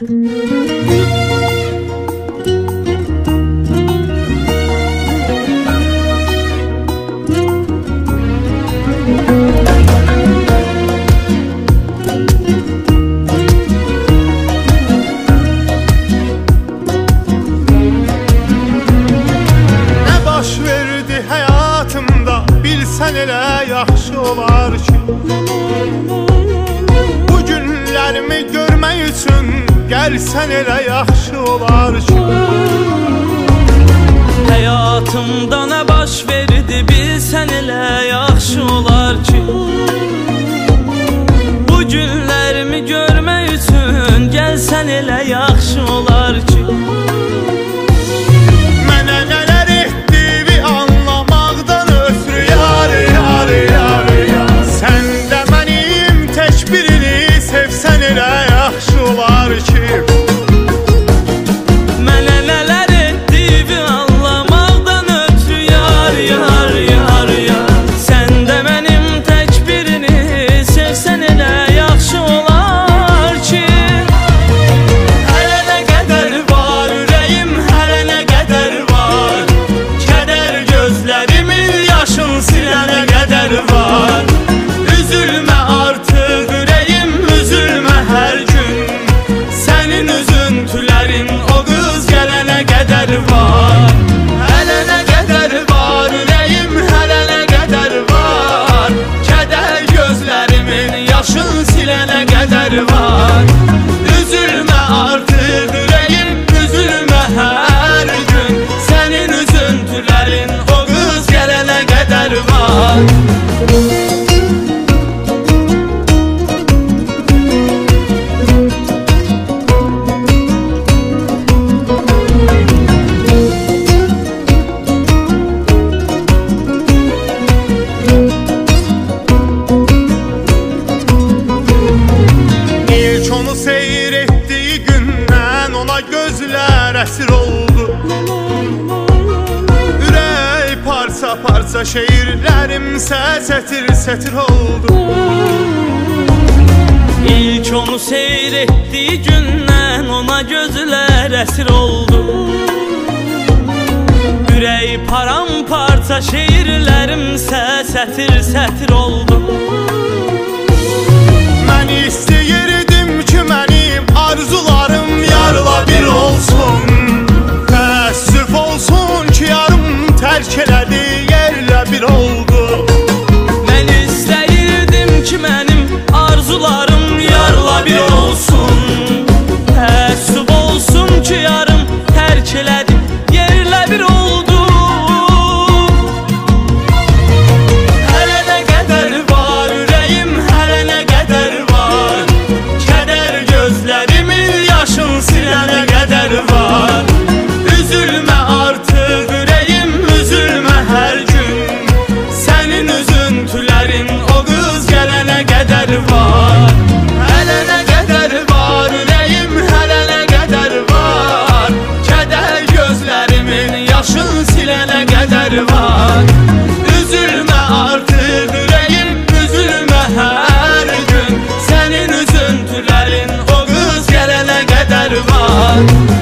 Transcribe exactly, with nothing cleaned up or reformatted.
Bilsən elə yaxşı olar ki, bu günlərimi görmək üçün gəlsən elə yaxşı olar ki. Həyatımda nə baş verdi bilsən elə yaxşı olar ki, bu günlərimi görmək üçün gəlsən elə yaxşı olar ki. Üzülme artık yüreğim, üzülme her gün. Senin üzüntülerin o kız gelene kadar var. Gözler əsir oldu, ürək parça parça, şeirlərimsə sətir sətir oldu. İlk onu seyr etdiyi gündən ona gözlər əsir oldu, ürək paramparça, şeirlərimsə sətir sətir oldu. Mən istəyirdim ki mənim arzularım yarla bir olsun, təəssüf olsun ki yarım tərk elədi yerlə bir oldu. Mən istəyirdim ki mənim arzularım yarla bir olsun, təəssüf olsun ki yarım tərk elədi yerlə bir oldu. Hələ nə qədər var ürəyim, hələ nə qədər var, kədər gözlərimin yaşın silənə qədər var. Üzülmə artıq ürəyim, üzülmə hər gün, sənin üzüntülərin o qız gələnə qədər var. Hələ nə qədər var ürəyim, hələ nə qədər var, kədər gözlərimin yaşın silənə qədər var. Üzülmə artıq ürəyim, üzülmə hər gün, sənin üzüntülərin o qız gələnə qədər var.